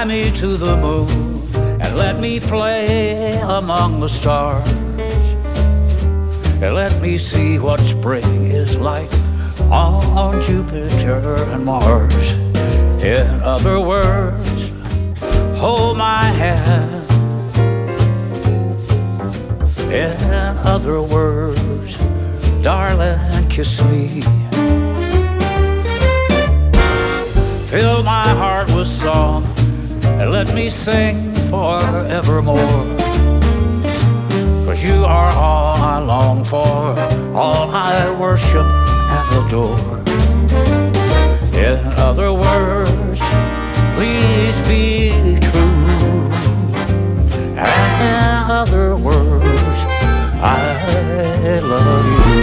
me to the moon and let me play among the stars. And let me see what spring is like on Jupiter and Mars. In other words, hold my hand. In other words, darling, kiss me. Fill my heart with song and let me sing forevermore. 'Cause you are all I long for, all I worship and adore. In other words, please be true. And in other words, I love you.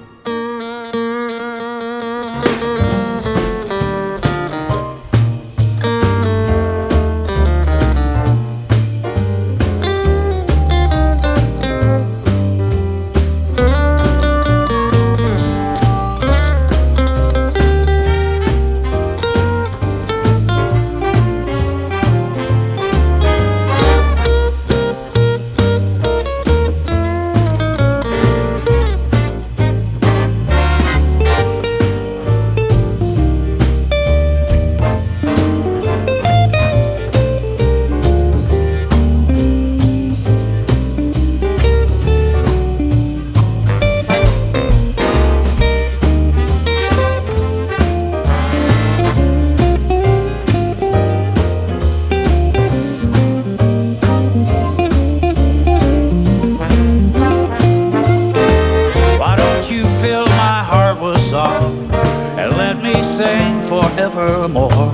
And let me sing forevermore.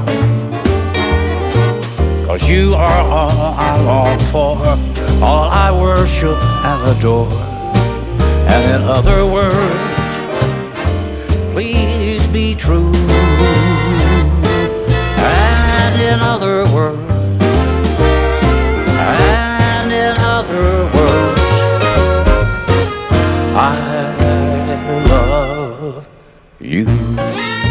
'Cause you are all I long for, all I worship and adore. And in other words, please be true. And in other words, and in other words, I love you.